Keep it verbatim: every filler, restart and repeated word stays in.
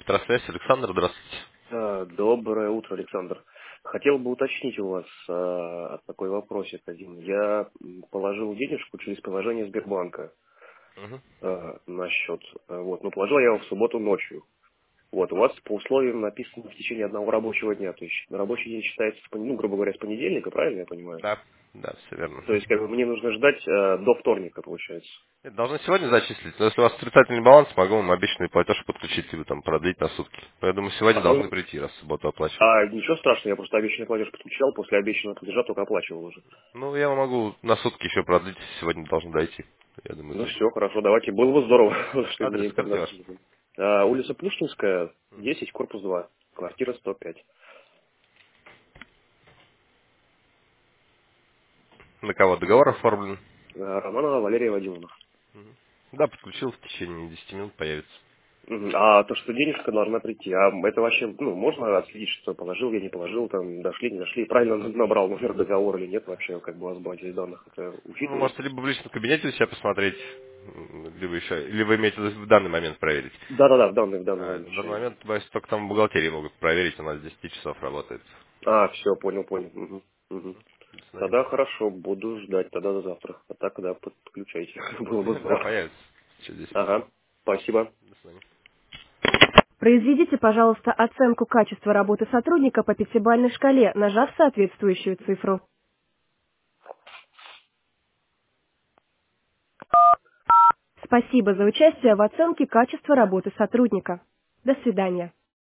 Электросвязь. Александр, здравствуйте. А, Доброе утро, Александр. Хотел бы уточнить у вас а, такой вопросик один. Я м, положил денежку через приложение Сбербанка Мгм. а, на счет. А, Вот, но положил я его в субботу ночью. Вот, у вас по условиям написано в течение одного рабочего дня. То есть рабочий день считается, с пон- ну, грубо говоря, с понедельника, правильно я понимаю? Да, да, все верно. То есть как бы мне нужно ждать а, до вторника, получается. Это должны сегодня зачислить, но если у вас отрицательный баланс, могу вам обещанный платеж подключить, либо там продлить на сутки. Но я думаю, сегодня А, должны ну, прийти, раз в субботу оплачивать. а ничего страшного, я просто обещанный платеж подключал, после обещанного платежа только оплачивал уже. Ну, я вам могу на сутки еще продлить, сегодня должен дойти. Я думаю, Ну это... все, хорошо, давайте. Было бы здорово, что мне Адрес скажите информацию ваш. нужен. А, улица Пушкинская, десять, корпус два, квартира сто пять. На кого договор оформлен? А, Романова Валерия Вадимовна. Да, подключил, в течение десяти минут появится. Мгм. А то, что денежка должна прийти, а это вообще, ну, можно отследить, что положил я, не положил, там, дошли, не дошли, правильно набрал номер договора или нет вообще, как бы у вас в базе данных это Ну, вы можете учитывается? либо в личном кабинете у себя посмотреть, м, либо еще, либо имеете в виду в данный момент проверить. Да-да-да, в данный, в данный А, момент в данный еще. момент, боюсь, только там в бухгалтерии могут проверить, у нас с десяти часов работает. А, все, понял, понял. Мгм. Мгм. До свидания. Тогда хорошо, буду ждать тогда до завтра. А так, да, подключайте, было бы Да, здорово. появится через десять минут. Ага, спасибо. До свидания. Произведите, пожалуйста, оценку качества работы сотрудника по пятибалльной шкале, нажав соответствующую цифру. Спасибо за участие в оценке качества работы сотрудника. До свидания.